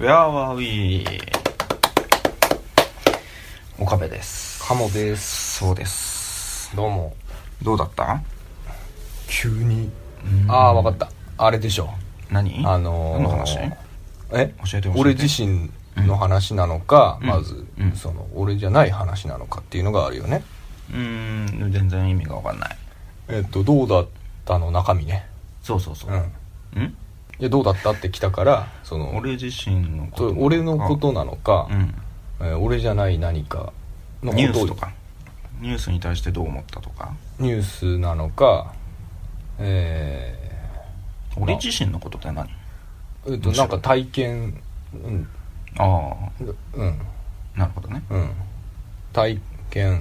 ウェアワーウィー岡部です。 ハモです。 そうです。 どうも。 どうだった？ 急に分かった。あれでしょ。 何の話？教えて教えて。 俺自身の話なのか、まず、その俺じゃない話なのかっていうのがあるよね。 全然意味が分かんない。 どうだったの中身ね。 そうそうそう。 いやどうだったって来たから、その俺自身のこと、 俺のことなのか、俺じゃない何かのこと、 ニュースとか、ニュースに対してどう思ったとか、 ニュースなのか、 俺自身のことって何？ なんか体験、 なるほどね。 体験、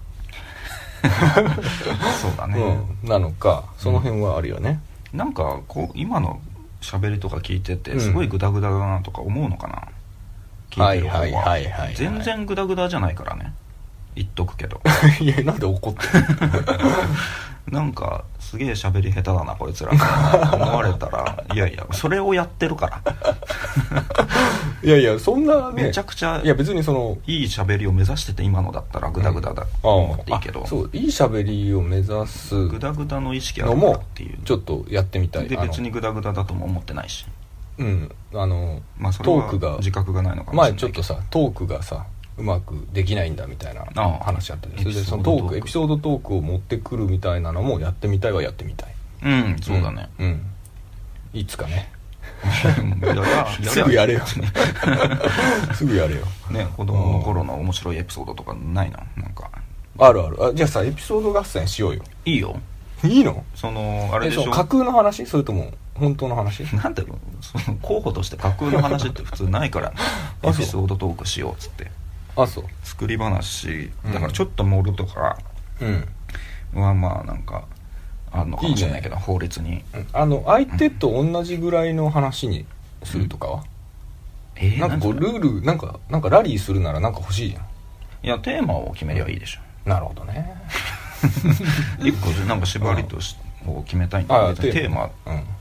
そうだね、 なのか、その辺はあるよね。 なんかこう今の喋りとか聞いててすごいグダグダだなとか思うのかな、聞いてる方は。全然グダグダじゃないからね、言っとくけど。 いやなんで怒ってるなんかすげえ喋り下手だなこいつら思われたらいやいやそれをやってるからいやいやそんなね、 めちゃくちゃいや別にそのいい喋りを目指してて今のだったらグダグダだと思っていいけど、 そういい喋りを目指すグダグダの意識あるからっていうちょっとやってみたい。 で別にグダグダだとも思ってないし、 まあそれはトークが自覚がないのかもしれないけど、 前ちょっとさトークがさうまくできないんだみたいな話あったり、それでそのトークエピソードトークを持ってくるみたいなのもやってみたいはやってみたい。 そうだね。 いつかねすぐやれよすぐやれよね。子供の頃の面白いエピソードとかないな。なんかある。じゃあさエピソード合戦しようよ。 いいよ。 いいの？ そのあれでしょ、 架空の話それとも本当の話？ なんでその候補として架空の話って普通ないからエピソードトークしようっつって。 そう作り話だからちょっと盛るとかはまあなんかあるのかもしれないけど、法律に相手と同じぐらいの話にするとかは、なんかこうルールなんかラリーするならなんか欲しいじゃん。 いやテーマを決めりゃいいでしょ。 なるほどね一個なんか縛りとを決めたいんだけど、テーマ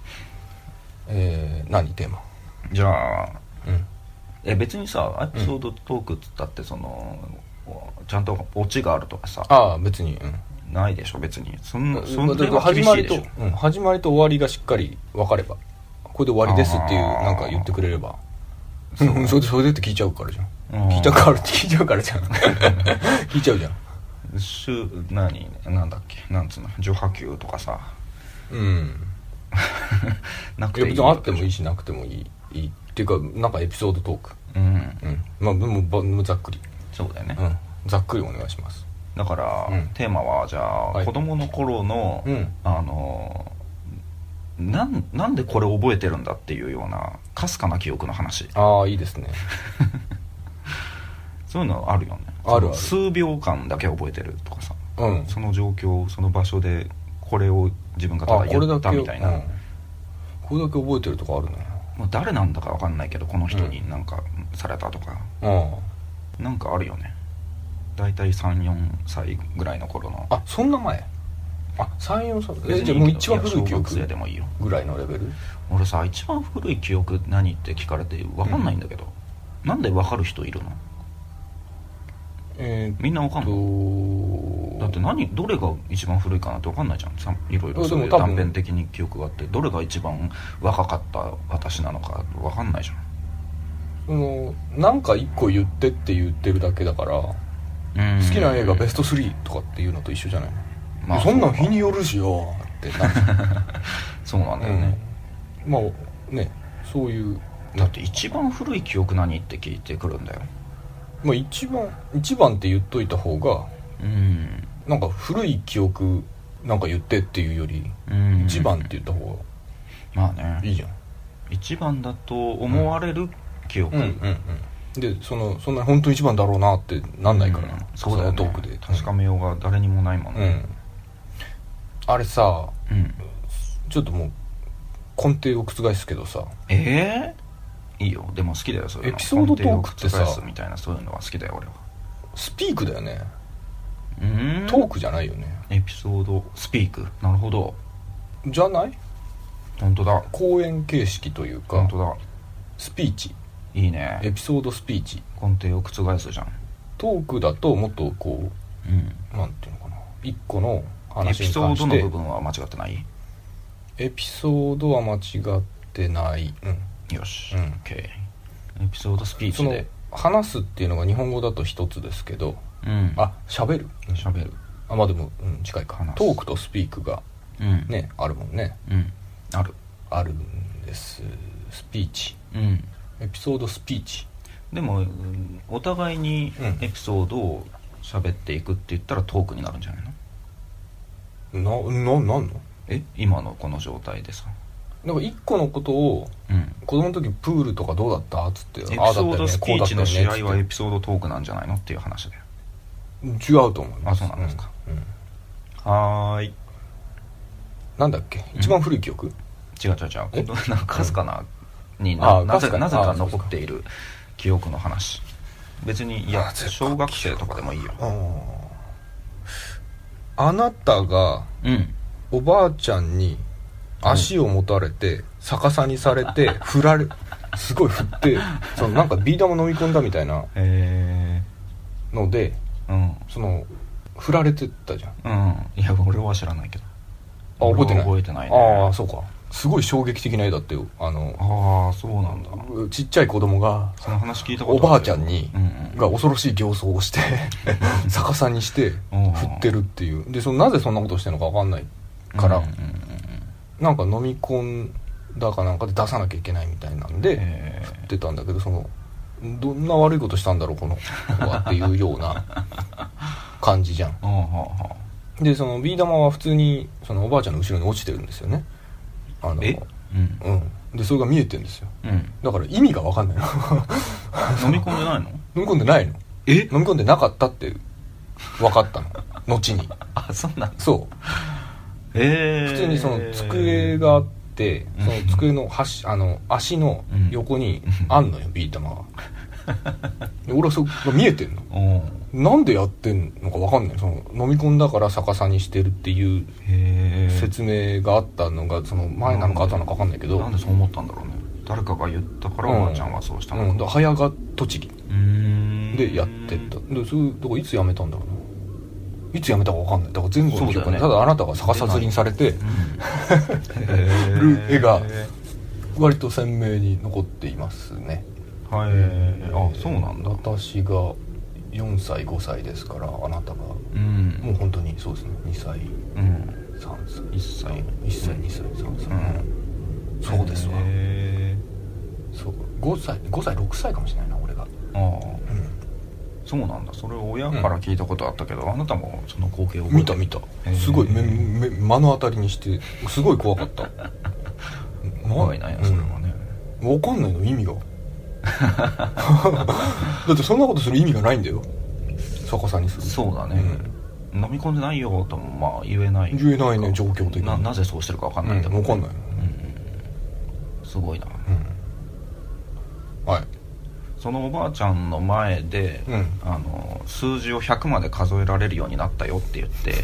何テーマ？ じゃあ別にさエピソードトークっつったってそのちゃんとオチがあるとかさ別にないでしょ別に。そんな始まりと終わりがしっかり分かれば、これで終わりですっていうなんか言ってくれればそれでって聞いちゃうからじゃん。聞いちゃうからじゃん聞いちゃうじゃん。 なんだっけなんつうの序波球とかさなくていい。 別にあってもいいしなくてもいいっていうかなんかエピソードトークまあでもざっくり。 そうだよね。 ざっくりお願いします。 だから、テーマはじゃあ、子供の頃の、なんでこれ覚えてるんだっていうようなかすかな記憶の話。 いいですねそういうのあるよね。 ある。 数秒間だけ覚えてるとかさ、その状況その場所でこれを自分がただ言ったみたいな、 これだけ覚えてるとかあるね。 もう誰なんだか分かんないけどこの人になんかされたとか、なんかあるよね。だいたい 3,4 歳ぐらいの頃の。 そんな前3,4 歳じゃあもう一番古い記憶でもいいよぐらいのレベル。 俺さ一番古い記憶何って聞かれて分かんないんだけど、なんで分かる人いるの？みんな分かんの？だってどれが一番古いかなって分かんないじゃん。いろいろそういう断片的に記憶があってどれが一番若かった私なのか分かんないじゃん。 なんか一個言ってって言ってるだけだから、好きな映画ベスト3とかっていうのと一緒じゃない？そんなん日によるしよってなるそうなんだよね。 まあね、そういうだって一番古い記憶何って聞いてくるんだよ。 一番って言っといた方がなんか古い記憶なんか言ってっていうより一番って言った方がいいじゃん。 一番だと思われる記憶でそんな本当に一番だろうなってなんないから、 そうだよね。 トークで確かめようが誰にもないもんね。 あれさ、ちょっともう根底を覆すけどさ、 いいよ。でも好きだよそういうの。 エピソードトークってさ根底を覆すみたいなそういうのは好きだよ俺は。 スピークだよね。トークじゃないよね。 エピソードスピーク。なるほど。 じゃない？ 本当だ。 講演形式というか本当だ。 スピーチいいね。 エピソードスピーチ。 根底を覆すじゃん。 トークだともっとこう、なんていうのかな、一個の話に関して。エピソードの部分は間違ってない？ エピソードは間違ってない。 よし、OK。エピソードスピーチで話すっていうのが日本語だと一つですけど、喋る。まあでも、近いか。トークとスピークがね、あるもんね。あるんです。スピーチ。エピソードスピーチ。 でもお互いにエピソードを喋っていくって言ったらトークになるんじゃないの？ なんの？ 今のこの状態でさ、 なんか一個のことを、子供の時プールとかどうだったっつって、エピソードスピーチの試合はエピソードトークなんじゃないのっていう話だよ。 違うと思います。 そうなんですか。はーい。 なんだっけ、一番古い記憶？ 違うなんかかすかなになぜか残っている記憶の話。別に小学生とかでもいいよ。 あなたがおばあちゃんに足を持たれて逆さにされてすごい振ってなんかビー玉飲み込んだみたいなので、振られてたじゃん。 いや俺は知らないけど。 覚えてないね。 そうか。すごい衝撃的な絵だったよ。 そうなんだ。 ちっちゃい子供がその話聞いたことある。 おばあちゃんが恐ろしい形相をして逆さにして振ってるっていう。でなぜそんなことしてるのか分かんないから、なんか飲み込んだかなんかで出さなきゃいけないみたいなんで振ってたんだけど、どんな悪いことしたんだろうこの子はっていうような感じじゃん。でビー玉は普通におばあちゃんの後ろに落ちてるんですよね。でそれが見えてるんですよ。だから意味が分かんないの。 飲み込んでないの？ 飲み込んでないの。飲み込んでなかったって分かったの後に。 そうなの？ そう。普通に机があって、机の足の横にあんのよ、ビー玉が。俺はそれが見えてんの。なんでやってんのか分かんない。飲み込んだから逆さにしてるっていう説明があったのが前なのか後なのか分かんないけど、 なんでそう思ったんだろうね。誰かが言ったからおばあちゃんはそうしたのか。 早が栃木でやってった。でそれだからいつやめたんだろうな。いつやめたか分かんない。だから前後の記憶ね。ただあなたが逆さ吊りにされてる絵が割と鮮明に残っていますね。 そうなんだ。 私が4歳5歳ですから、あなたがもう本当にそうですね、2歳、3歳、1歳2歳3歳、そうですわ。そう5歳6歳かもしれないな俺が。 そうなんだ。それを親から聞いたことあったけど、あなたもその光景を見たすごい目の当たりにしてすごい怖かった。 怖いなやそれはね。 分かんないの意味が。だってそんなことする意味がないんだよ、逆さにする。 そうだね、飲み込んでないよとも言えないね、 状況的に。 なぜそうしてるか分かんないんだもん、 分かんない、 すごいな。 はい。 そのおばあちゃんの前で、数字を100まで数えられるようになったよって言って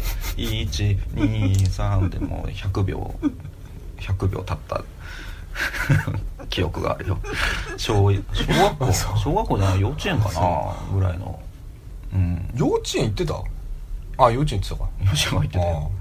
123でもう100秒経った記憶があるよ。小学校じゃない幼稚園かなぐらいの。 幼稚園行ってた？幼稚園行ってたか。 幼稚園は行ってたよ。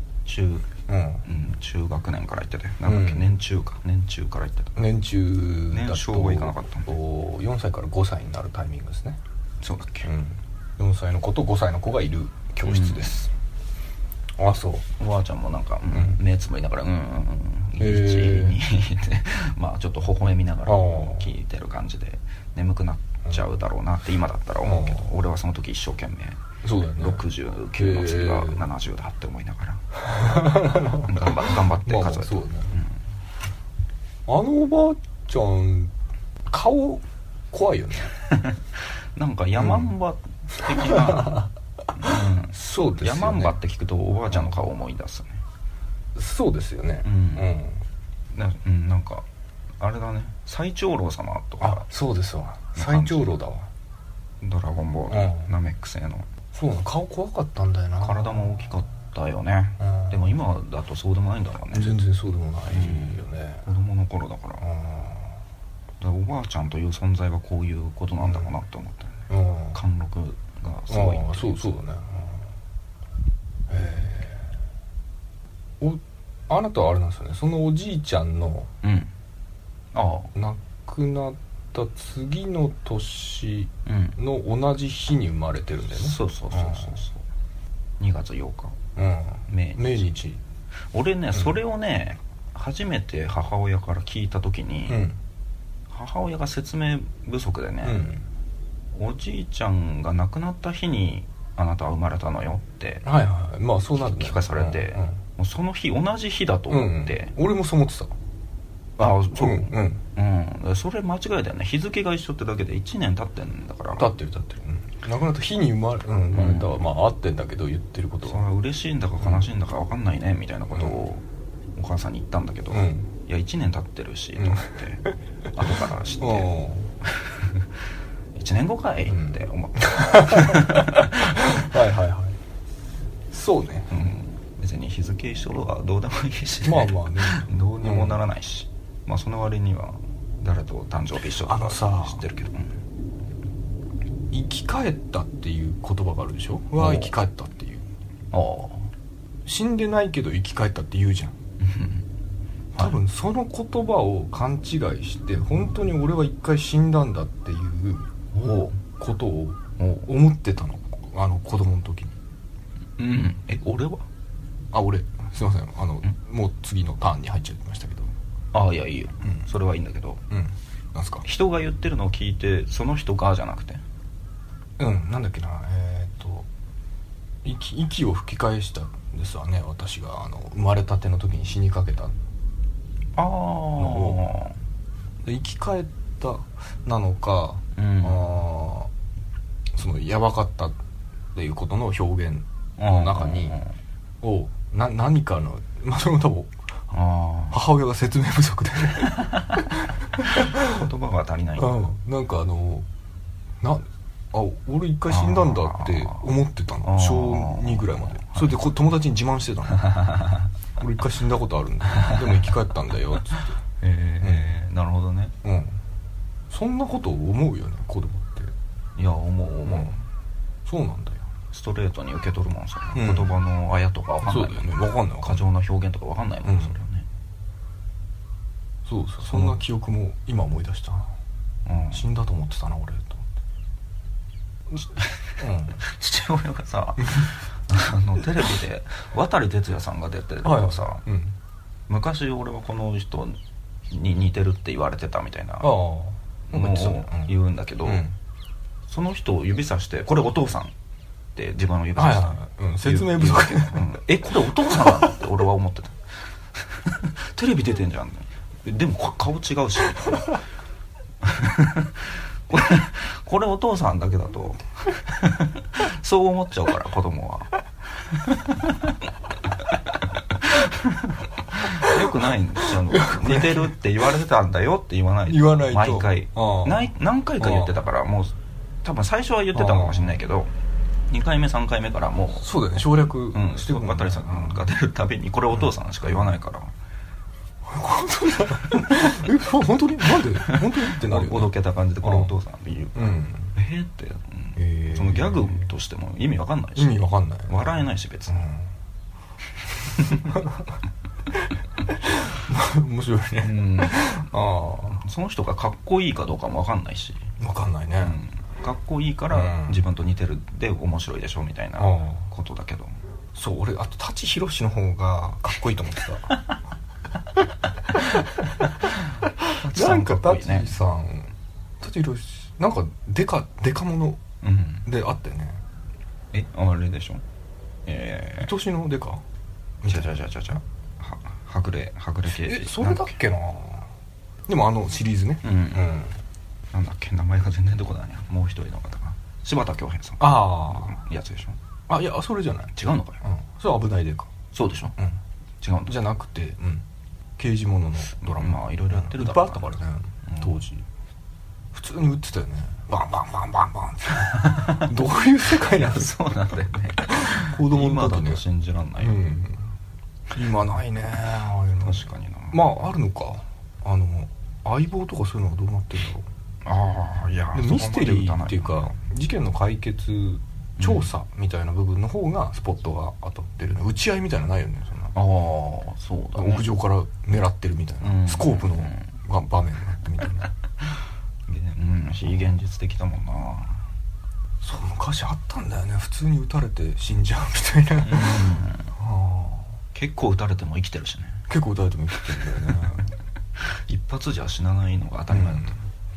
中学年から行ってたよ。なんだっけ、年中から行ってた。 年少は行かなかった 4歳から5歳になるタイミングですね。 そうだっけ。 4歳の子と5歳の子がいる教室です。そう。 おばあちゃんもなんか目つむりながら1、2ってまあちょっと微笑みながら聞いてる感じで、眠くなっちゃうだろうなって今だったら思うけど、俺はその時一生懸命そうだよね、 69の次が70だって思いながら頑張って数えて、 そうだね。あのおばあちゃん顔怖いよね。 なんかヤマンバ的な、 そうですよね。 ヤマンバって聞くとおばあちゃんの顔を思い出すね。 そうですよね。 なんかあれだね、最長老様とか。 そうですわ、最長老だわ。 ドラゴンボール、ナメック星の。 そうな、顔怖かったんだよな。 体も大きかったよね。でも今だとそうでもないんだろうね。 全然そうでもないよね。 子供の頃だから。 おばあちゃんという存在はこういうことなんだろうなって思ったよね、貫禄がすごいっていう。 そうだね。あなたはあれなんですよね、そのおじいちゃんの亡くなった次の年の同じ日に生まれてるんだよね。 そう2月8日、命日。俺ね、それをね初めて母親から聞いた時に、母親が説明不足でね、おじいちゃんが亡くなった日にあなたは生まれたのよってまあそうなるね、 聞かされて、もうその日同じ日だと思って、 俺もそう思ってた。 それ間違いだよね。日付が一緒ってだけで1年経ってんだから。 経ってる、亡くなった日に生まれたはまあ合ってんだけど、言ってることはそれは嬉しいんだか悲しいんだか分かんないねみたいなことをお母さんに言ったんだけど、いや1年経ってるしと思って後から知って1年後かいって思ってそうね、 別に日付一緒はどうでもいいし、 まあまあねどうにもならないし、まあその割には誰と誕生日一緒とか知ってるけど、 生き返ったっていう言葉があるでしょ。生き返ったっていう、死んでないけど生き返ったって言うじゃん多分その言葉を勘違いして本当に俺は一回死んだんだっていうことを思ってたの、子供の時に。 俺は俺すいません、もう次のターンに入っちゃいましたけど。 いやいいよ、それはいいんだけど、 なんすか。 人が言ってるのを聞いてその人がじゃなくて、 なんだっけな、息を吹き返したんですわね、私が生まれたての時に死にかけたのを生き返ったなのか、そのやばかったっていうことの表現の中に何かの、それも多分母親が説明不足で言葉が足りない、 なんか俺一回死んだんだって思ってたの、小2ぐらいまで。それで友達に自慢してたの俺一回死んだことあるんだでも生き返ったんだよっつってなるほどね。 そんなこと思うよね、子供って。 いや思う、 そうなんだよ。 ストレートに受け取るもんさ、言葉のあやとか分かんないもんね。 分かんない、 過剰な表現とか分かんないもん、それはね。 そんな記憶も今思い出したな、死んだと思ってたな俺と思って。 父親がさテレビで渡哲也さんが出てるからさ、昔俺はこの人に似てるって言われてたみたいなのを言うんだけど、その人を指さしてこれお父さんって自分の指さして説明不足これお父さんなのって俺は思ってたテレビ出てんじゃん、でも顔違うしこれお父さんだけだとそう思っちゃうから子供はよくないんですよ。似てるって言われてたんだよって言わないと毎回何回か言ってたから、もう多分最初は言ってたかもしれないけど2回目3回目からもうそうだよね、省略して渡さんが出るたびにこれお父さんしか言わないから、 本当になんで本当にってなるよね。 おどけた感じでこれお父さんって言うからって、そのギャグとしても意味わかんないし、 意味わかんない、 笑えないし別に、 面白いね、 その人がかっこいいかどうかもわかんないし、 わかんないね、 かっこいいから自分と似てるで面白いでしょみたいなことだけど、 そう俺あと舘ひろしの方がかっこいいと思ってたなんか舘ひろしなんかデカ者であったよね、 あれでしょ、 愛しのデカ違うはぐれ刑事、 それだっけな。でもシリーズね、 なんだっけ名前が全然どこだね、もう一人の方が柴田恭兵さんやつでしょ。 いやそれじゃない、 違うのかよ、 それは危ないデカ。 そうでしょ、違うんだじゃなくて、刑事物のドラマいろいろやってるだろう、いっぱいあったからね、当時普通に売ってたよね、バンバンバンバンバンってどういう世界なのそうなんだよね子供今だと信じらんないよ、 今ないねああいうの。 確かにな。 まああるのか、 相棒とかそういうのはどうなってるんだろう。 ああ、いや、 ミステリーっていうか事件の解決調査みたいな部分の方がスポットが当たってるね。打ち合いみたいなのないよね、そんな。 ああ、そうだね。 屋上から狙ってるみたいな、スコープの場面があってみたいな。 非現実的だもんな。 そう、昔あったんだよね。普通に撃たれて死んじゃうみたいな。 結構撃たれても生きてるしね。 結構撃たれても生きてるんだよね。 一発じゃ死なないのが当たり前だった。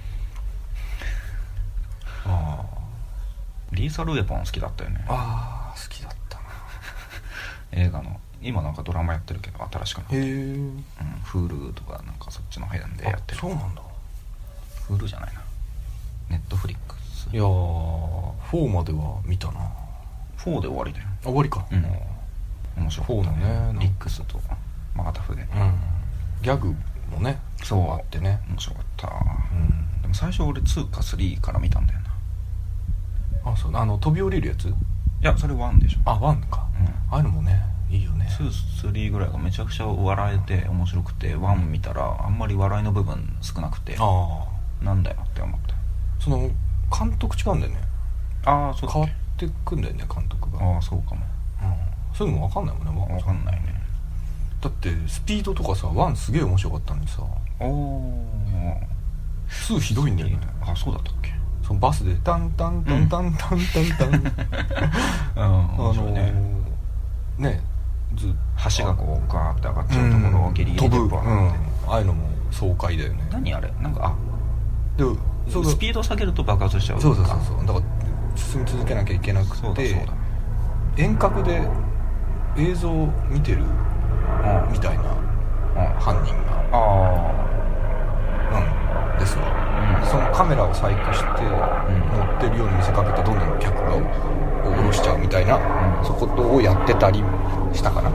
リーサルウェポン好きだったよね。 ああ、好きだったな。 映画の今なんかドラマやってるけど新しくなって、Hulu とかなんかそっちの辺でやってる。 そうなんだ。 Hulu じゃないな、ネットフリックス。 いやー、4までは見たな。 4で終わりだよ。 終わりか。 面白かったね。リックスとマータフで、 ギャグもね、 そうあってね、 面白かった。でも最初俺2か3から見たんだよな。 あ、そう、飛び降りるやつ。 いや、それ1でしょ。 あ、1か。ああいうのもね、いいよね。 2、3ぐらいがめちゃくちゃ笑えて面白くて、1見たらあんまり笑いの部分少なくて、なんだよって思った。 その監督違うんだよね。 ああ、そうだっけ。 変わってくんだよね、監督が。 ああ、そうかも。 そういうのも分かんないもんね。 分かんないね。 だってスピードとかさ、1すげえ面白かったのにさ、2ひどいんだよね。 あ、そうだったっけ。 そのバスでタンタンタンタンタンタンタンね、 橋がこうガーって上がっちゃうところをギリギリで飛ぶ、ああいうのも爽快だよね。 何あれ、なんかでスピード下げると爆発しちゃう。 そうだから進み続けなきゃいけなくて、遠隔で映像を見てるみたいな犯人がなんですわ。そのカメラを細工して乗ってるように見せかけてどんどん客が降ろしちゃうみたいな、そことをやってたりしたかな。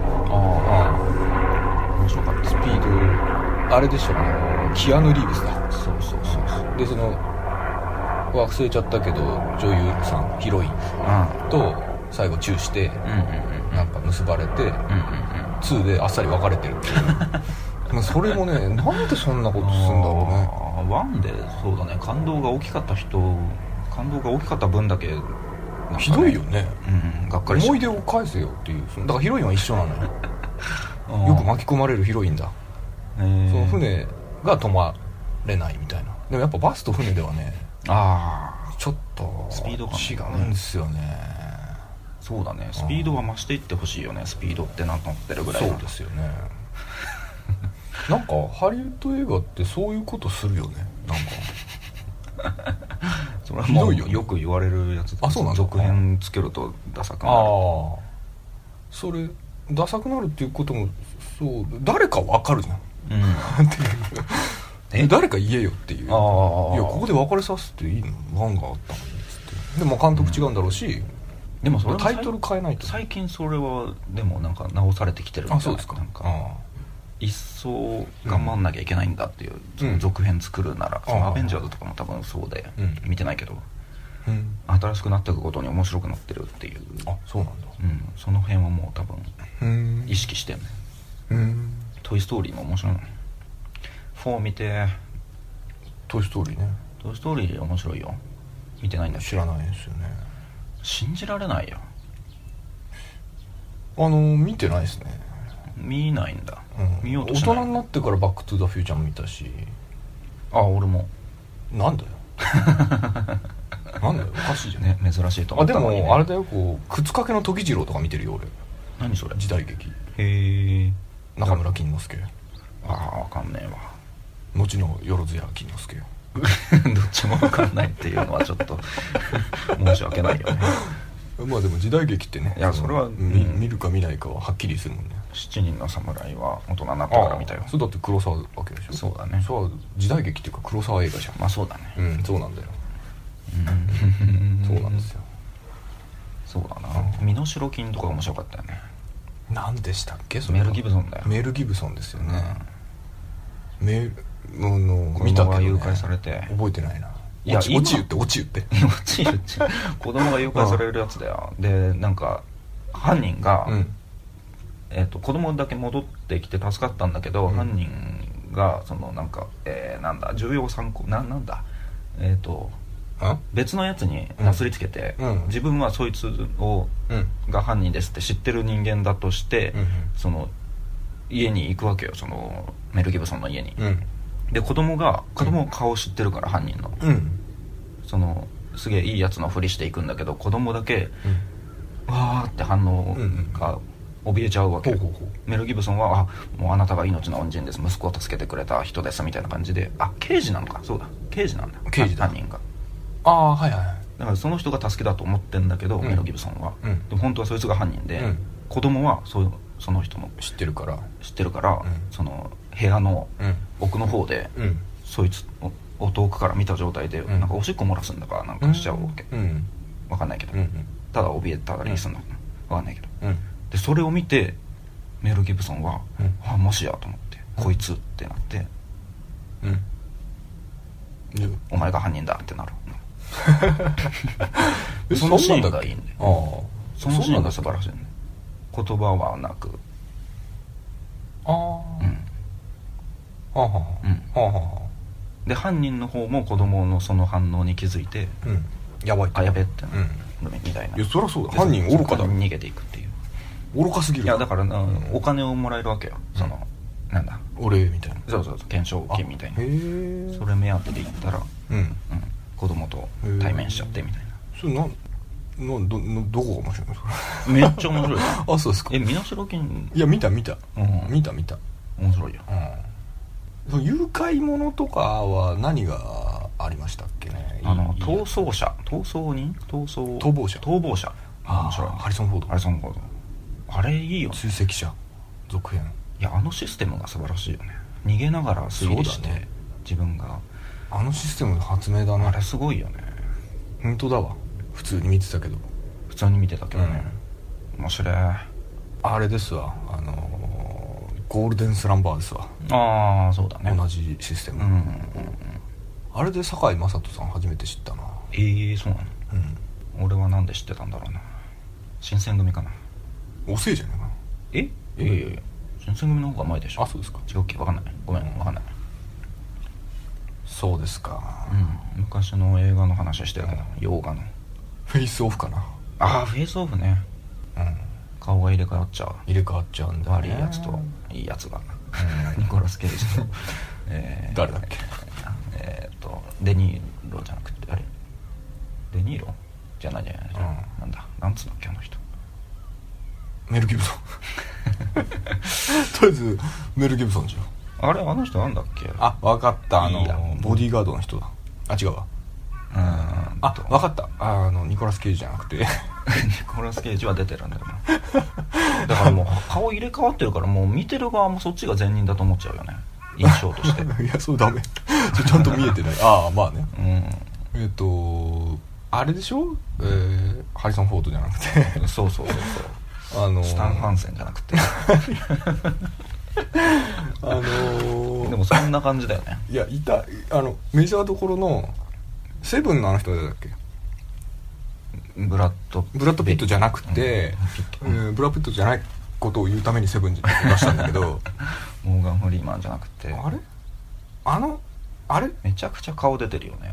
面白かった。 スピードあれでしょ、キアヌ・リーブスだ。 そうで、 その忘れちゃったけど女優さん、ヒロインと最後チューしてなんか結ばれて、2であっさり別れてるっていうそれもね、なんでそんなことするんだろうね。 1でそうだね、感動が大きかった分だけひどいよね。 がっかりした。 思い出を返せよっていう。だからヒロインは一緒なのよ。よく巻き込まれるヒロインだ。その船が止まれないみたいな。でもやっぱバスと船ではね、ちょっとスピードが違うんですよね。 そうだね、スピードは増していってほしいよね。スピードってなってるぐらい。 そうですよね。なんかハリウッド映画ってそういうことするよね。なんかそれはもうよく言われるやつ。 そうなんだ。 続編つけるとダサくなる。 それダサくなるっていうことも、そう、誰かわかるじゃん、っていう誰か言えよっていう。いや、ここで別れさせていいの、ワンがあったのにつって。でも監督違うんだろうし、でもそれタイトル変えないと。 最近それはでもなんか直されてきてるみたいな。 そうですか。 なんか一層頑張んなきゃいけないんだっていう、その続編作るなら、そのアベンジャーズとかも多分そうで、見てないけど、新しくなっていくことに面白くなってるっていう。 そうなんだ。 その辺はもう多分意識してるね。トイストーリーも面白いの。4見て。 トイストーリーね。 トイストーリー面白いよ。見てないんだっけ。 知らないですよね。 信じられないよ。 見てないですね。 見ないんだ。見ようとしない。大人になってからバックトゥザフューチャーも見たし。 俺も。 なんだよなんだよ、おかしいじゃん。 ね、珍しいと思ったのにね。 でもあれだよ、こう靴掛けの時次郎とか見てるよ俺。 何それ。 時代劇。 へえ。 中村金之助。 わかんねえわ。 後のよろずや金之助よ。 どっちもわかんないっていうのはちょっと申し訳ないよね。 まあでも時代劇ってね、 いやそれは見るか見ないかははっきりするもんね。 7人の侍は大人になってから見たよ。 そうだって黒沢わけでしょ。 そうだね。 そう、時代劇っていうか黒沢映画じゃん。 まあそうだね。 そうなんだよ。そうなんですよ。 そうだな。身代金とか面白かったよね。 何でしたっけそれ。 メル・ギブソンだよ。 メル・ギブソンですよね。 見たけど誘拐されて覚えてないな。 いや、 落ち言って子供が誘拐されるやつだよ。でなんか犯人が子供だけ戻ってきて助かったんだけど、犯人がそのなんか、なんだ重要参考なんだ別のやつになすりつけて、自分はそいつが犯人ですって知ってる人間だとして、その家に行くわけよ、そのメル・ギブソンの家に、で子供顔知ってるから犯人の、そのすげえいいやつのふりしていくんだけど、子供だけ、わーって反応が怯えちゃうわけ、メル・ギブソンはもうあなたが命の恩人です、息子を助けてくれた人ですみたいな感じで、刑事なのか、そうだ刑事なんだ、犯人が。 はいはい。 だからその人が助けだと思ってんだけど、メル・ギブソンは、でも本当はそいつが犯人で、子供はその人も知ってるから、 その部屋の奥の方で、そいつを遠くから見た状態で、なんかおしっこ漏らすんだかなんかしちゃうわけ、わかんないけど、ただ怯えたりするんだかわかんないけど、でそれを見てメル・ギブソンは、もしやと思って、こいつってなって、お前が犯人だってなるそのシーンがいいんで、そのシーンが素晴らしいね。言葉はなく、で犯人の方も子供のその反応に気づいて、 やばいやべってみたいな。 いやそりゃそうだ、犯人愚かだ、 逃げていくっていう、 愚かすぎる。 いやだからお金をもらえるわけよ、そのなんだお礼みたいな、 そう懸賞金みたいな、それ目当てで行ったら、子供と対面しちゃってみたいな。 それどこが面白いのそれめっちゃ面白いあ、そうですか。 身代金、 いや見た見た面白いよ。 その誘拐者とかは何がありましたっけね。 逃亡者面白い。 ハリソン・フォード、 あれいいよね。 追跡者続編。 いやシステムが素晴らしいよね。逃げながら推理して、自分がシステムの発明だね。 あれすごいよね。 本当だわ。普通に見てたけどね、面白い。あれですわ、ゴールデンスランバーですわ。 そうだね、 同じシステム、あれで堺雅人さん初めて知ったな。 そうなの。俺はなんで知ってたんだろうな。新選組かな。 遅いじゃねえかな。いや新選組の方が前でしょ。 そうですか。 違うっけ、分かんない、ごめん分かんない。 そうですか。 昔の映画の話してるけど、洋画のフェイスオフかな。 フェイスオフね。顔が入れ替わっちゃうんだね。悪いやつといいやつが、ニコラス・ケイジと誰だっけ。 デニーロじゃなくて、あれデニーロじゃないなんだ、なんつうんだっけあの人。 メル・ギブソンとりあえずメル・ギブソンじゃん。 あの人なんだっけ。 分かった。ボディーガードの人だ。違うわ。分かった。ニコラス・ケイジじゃなくてニコラス・ケイジは出てるんだよな。だからもう顔入れ替わってるから、もう見てる側もそっちが善人だと思っちゃうよね、印象としていやそれダメちゃんと見えてないまあね。あれでしょ、ハリソン・フォードじゃなくてそうスタン・ハンセンじゃなくてでもそんな感じだよね。 いやメジャーどころのセブンの人だっけ。ブラッド・ピットじゃなくて、ブラッド・ピットじゃないことを言うためにセブンに出したんだけどモーガン・フリーマンじゃなくて、 あれめちゃくちゃ顔出てるよね。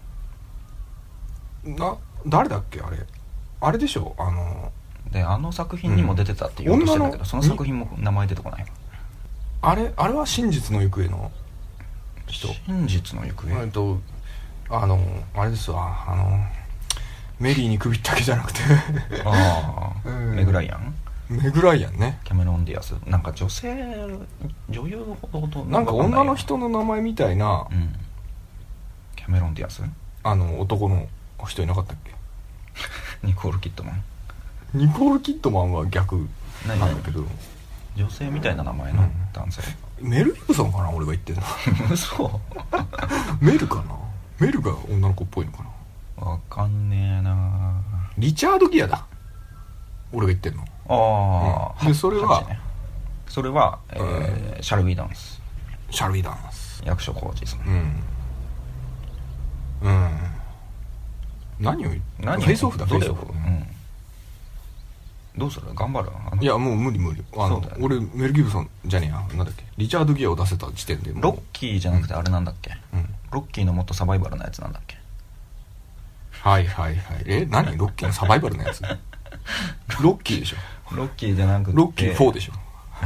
誰だっけあれでしょ。 で作品にも出てたって言おうとしてんだけど、その作品も名前出てこない。 あれは真実の行方の人。 真実の行方。 あれですわ。メリーに首ったけじゃなくてメグライアンね。 キャメロン・ディアス、なんか女優ほどなんか女の人の名前みたいな、 キャメロン・ディアス、 男の人いなかったっけニコール・キッドマン。 ニコール・キッドマンは逆なんだけど、 女性みたいな名前の男性、 メル・ギブソンかな俺が言ってるの嘘メルかな。メルが女の子っぽいのかな。 わかんねえな。 リチャード・ギアだ俺が言ってるの。でそれは、 シャルビーダンス。役所広司さん。何をフェイスオフだ。フェイスオフ。 どうする頑張る？ いやもう無理そうだよね、俺メル・ギブソンじゃねえや、なんだっけ、リチャード・ギアを出せた時点でもうロッキーじゃなくてあれなんだっけ、ロッキーのもっとサバイバルなやつなんだっけ。 はい何ロッキーのサバイバルのやつロッキーでしょ。 ロッキーじゃなくてロッキー4でしょ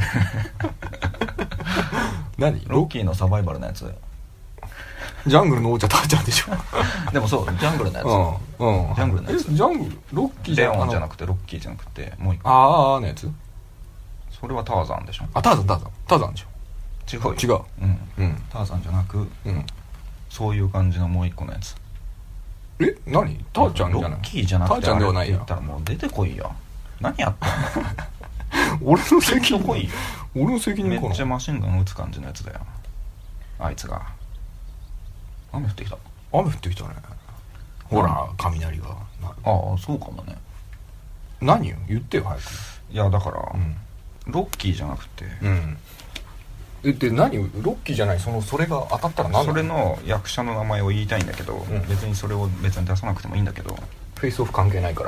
何ロッキーのサバイバルのやつ。 ジャングルの王者ターちゃんでしょでもそうジャングルのやつ、ジャングルのやつ、 ジャングルロッキーレオンじゃなくてロッキーじゃなくてもう一個、 あのやつ、 それはターザンでしょ。 ターザンでしょ。 違う、ターザンじゃなく、そういう感じのもう一個のやつ。 何ターちゃんじゃない、 ロッキーじゃなくてターちゃんではないよ。 言ったらもう出てこいよ。何やってんの俺の責任来いよ。 俺の責任かな。 めっちゃマシンガン撃つ感じのやつだよあいつが。雨降ってきたね。ほら雷が。 ああそうかもね。 何よ言ってよ早く。 いやだから、ロッキーじゃなくて、 で何ロッキーじゃない、それが当たったら何だ。 それの役者の名前を言いたいんだけど、別にそれを別に出さなくてもいいんだけど、 フェイスオフ関係ないから。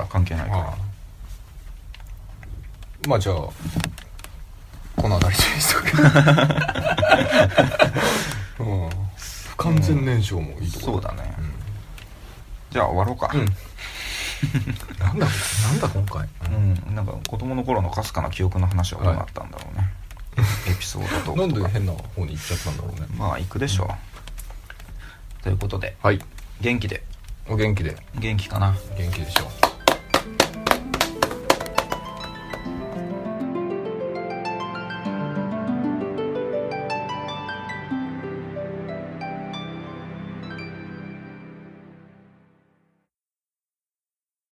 まあじゃあこの辺りにしとく不完全燃焼もいいところ。 そうだね、じゃあ終わろうか。 なんだ今回。 なんか子供の頃のかすかな記憶の話はどうなったんだろうね、エピソードとかなんで変な方に行っちゃったんだろうね。 まあ行くでしょう、ということで、 はい、 元気で。 お元気で。 元気かな。 元気でしょう。